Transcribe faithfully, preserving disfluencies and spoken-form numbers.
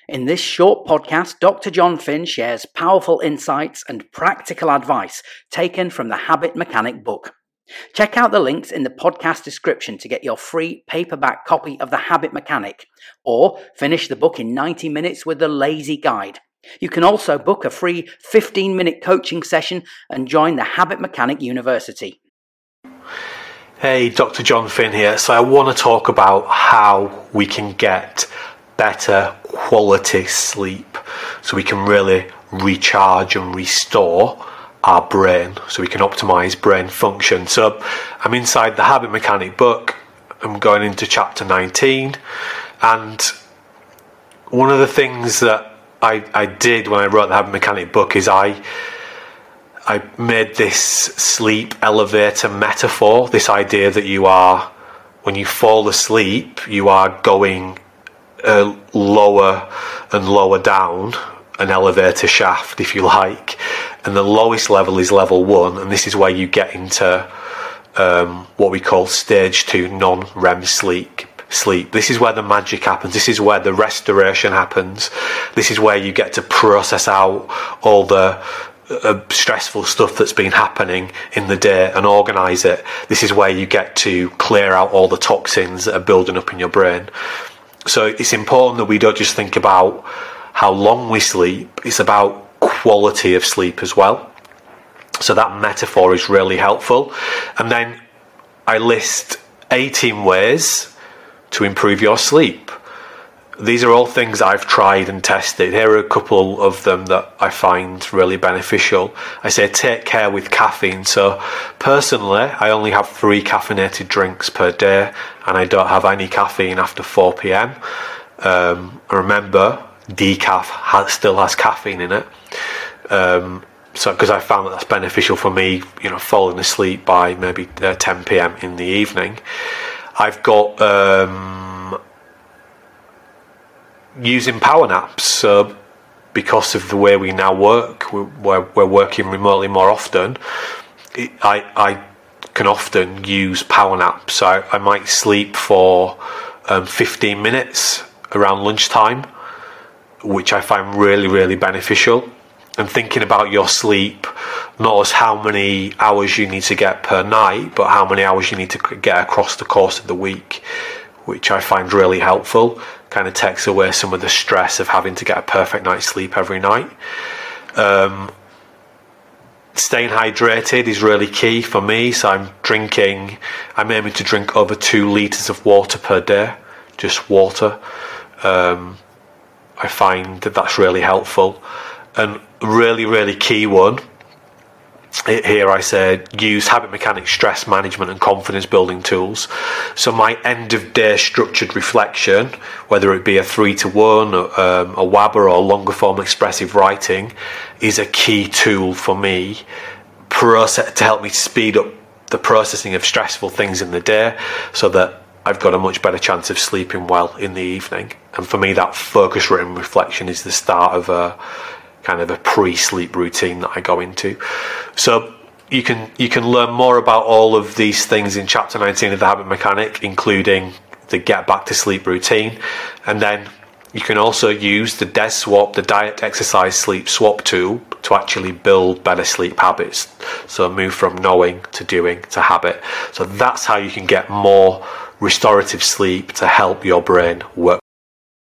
In this short podcast, Doctor John Finn shares powerful insights and practical advice taken from the Habit Mechanic book. Check out the links in the podcast description to get your free paperback copy of The Habit Mechanic, or finish the book in ninety minutes with the Lazy Guide. You can also book a free fifteen minute coaching session and join the Habit Mechanic University. Hey, Doctor John Finn here. So I want to talk about how we can get better quality sleep so we can really recharge and restore our brain, so we can optimize brain function. So I'm inside the Habit Mechanic book. I'm going into chapter nineteen, and one of the things that I, I did when I wrote the Habit Mechanic book is I I made this sleep elevator metaphor, this idea that you are, when you fall asleep, you are going uh, lower and lower down an elevator shaft, if you like, and the lowest level is level one, and this is where you get into um, what we call stage two non-R E M sleep. Sleep. This is where the magic happens. This is where the restoration happens. This is where you get to process out all the uh, stressful stuff that's been happening in the day and organise it. This is where you get to clear out all the toxins that are building up in your brain. So it's important that we don't just think about how long we sleep. It's about quality of sleep as well. So that metaphor is really helpful. And then I list eighteen ways to improve your sleep. These are all things I've tried and tested. Here are a couple of them that I find really beneficial. I say take care with caffeine. So personally, I only have three caffeinated drinks per day, and I don't have any caffeine after four p.m. Um, remember, decaf has, still has caffeine in it. Um, so because I found that that's beneficial for me, you know, falling asleep by maybe uh, ten p.m. in the evening. I've got um, using power naps. So because of the way we now work, we're, we're working remotely more often, it, I, I can often use power naps. So I, I might sleep for um, fifteen minutes around lunchtime, which I find really, really beneficial. And thinking about your sleep, not as how many hours you need to get per night, but how many hours you need to get across the course of the week, which I find really helpful. Kind of takes away some of the stress of having to get a perfect night's sleep every night. Um, staying hydrated is really key for me. So I'm drinking, I'm aiming to drink over two litres of water per day, just water. Um, I find that that's really helpful. And really, really key one, here I say use Habit Mechanic stress management and confidence building tools. So my end of day structured reflection, whether it be a three to one, um, a W A B or longer form expressive writing, is a key tool for me process, to help me speed up the processing of stressful things in the day, so that I've got a much better chance of sleeping well in the evening. And for me, that focus written reflection is the start of a kind of a pre-sleep routine that I go into. So you can you can learn more about all of these things in chapter nineteen of the Habit Mechanic, including the get back to sleep routine. And then you can also use the D E S swap, the diet, exercise, sleep swap tool, to actually build better sleep habits. So move from knowing to doing to habit. So that's how you can get more restorative sleep to help your brain work